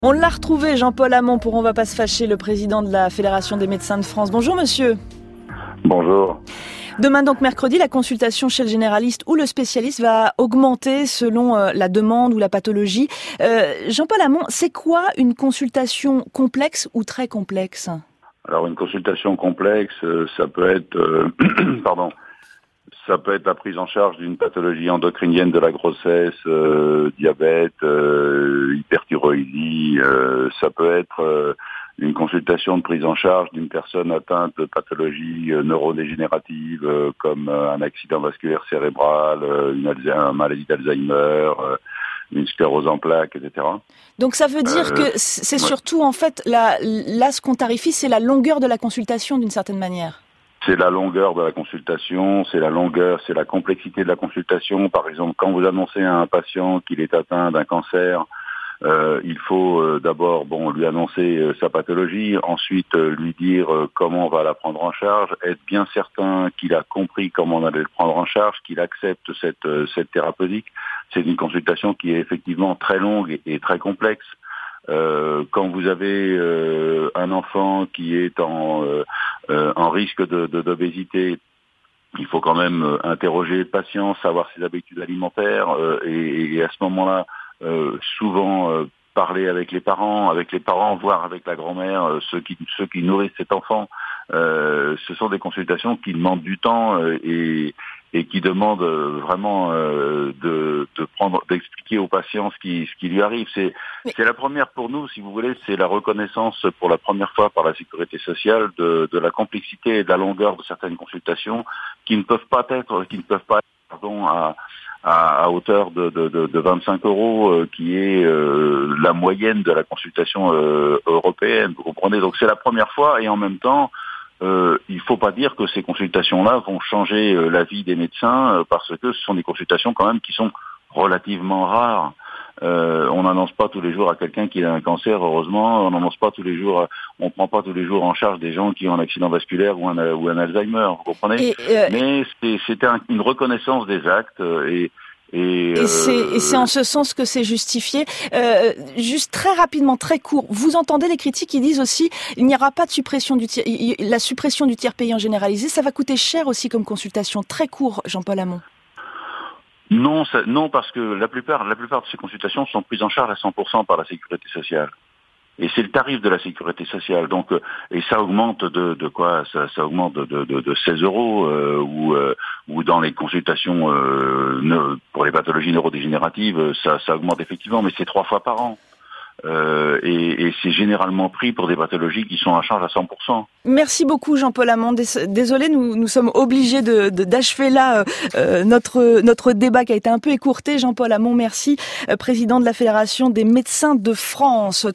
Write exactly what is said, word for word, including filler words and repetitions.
On l'a retrouvé, Jean-Paul Hamon, pour On va pas se fâcher, le président de la Fédération des médecins de France. Bonjour monsieur. Bonjour. Demain donc mercredi, la consultation chez le généraliste ou le spécialiste va augmenter selon euh, la demande ou la pathologie. Euh, Jean-Paul Hamon, c'est quoi une consultation complexe ou très complexe ? Alors une consultation complexe, euh, ça peut être, euh, pardon, ça peut être la prise en charge d'une pathologie endocrinienne de la grossesse, euh, diabète, euh, hyperthyroïdie. Euh, ça peut être euh, une consultation de prise en charge d'une personne atteinte de pathologies euh, neurodégénératives euh, comme euh, un accident vasculaire cérébral, euh, une, Alze- une maladie d'Alzheimer, euh, une sclérose en plaques, et cetera. Donc ça veut dire euh, que c'est ouais. surtout en fait la, là ce qu'on tarifie, c'est la longueur de la consultation d'une certaine manière. C'est la longueur de la consultation, c'est la longueur, c'est la complexité de la consultation. Par exemple, quand vous annoncez à un patient qu'il est atteint d'un cancer, euh, il faut euh, d'abord bon lui annoncer euh, sa pathologie, ensuite euh, lui dire euh, comment on va la prendre en charge, être bien certain qu'il a compris comment on allait le prendre en charge, qu'il accepte cette euh, cette thérapeutique. C'est une consultation qui est effectivement très longue et, et très complexe. Euh, quand vous avez euh, un enfant qui est en, euh, euh, en risque de, de, d'obésité, il faut quand même euh, interroger le patient, savoir ses habitudes alimentaires euh, et, et à ce moment-là, euh, souvent euh, parler avec les parents, avec les parents, voire avec la grand-mère, euh, ceux qui ceux qui nourrissent cet enfant. Euh, ce sont des consultations qui demandent du temps euh, et et qui demandent vraiment euh, de, de prendre, d'expliquer au patient ce qui, ce qui lui arrive. C'est, Mais... c'est la première pour nous, si vous voulez, c'est la reconnaissance pour la première fois par la sécurité sociale de, de la complexité et de la longueur de certaines consultations qui ne peuvent pas être, qui ne peuvent pas être, pardon, à, à, à hauteur de, de, de, de vingt-cinq euros, euh, qui est euh, la moyenne de la consultation euh, européenne. Vous comprenez ? Donc c'est la première fois et en même temps, Euh, il ne faut pas dire que ces consultations-là vont changer euh, la vie des médecins euh, parce que ce sont des consultations quand même qui sont relativement rares. Euh, on n'annonce pas tous les jours à quelqu'un qui a un cancer, heureusement. On n'annonce pas tous les jours, on prend pas tous les jours en charge des gens qui ont un accident vasculaire ou un, ou un Alzheimer. Vous comprenez ? Et, euh... Mais c'est, c'était un, une reconnaissance des actes et Et, et, c'est, et c'est en ce sens que c'est justifié. Euh, juste très rapidement, très court, vous entendez les critiques qui disent aussi il n'y aura pas de suppression du tiers, la suppression du tiers payant généralisé, ça va coûter cher aussi comme consultation. Très court, Jean-Paul Hamon. Non, ça, non, parce que la plupart, la plupart de ces consultations sont prises en charge à cent pour cent par la sécurité sociale. Et c'est le tarif de la sécurité sociale. Donc, et ça augmente de, de quoi ça, ça augmente de, de, de seize euros euh, ou, euh, ou dans les consultations euh, ne, pour les pathologies neurodégénératives, ça, ça augmente effectivement, mais c'est trois fois par an. Euh, et, et c'est généralement pris pour des pathologies qui sont à charge à cent pour cent. Merci beaucoup Jean-Paul Hamon. Désolé, nous, nous sommes obligés de, de, d'achever là euh, notre, notre débat qui a été un peu écourté. Jean-Paul Hamon, merci, président de la Fédération des médecins de France.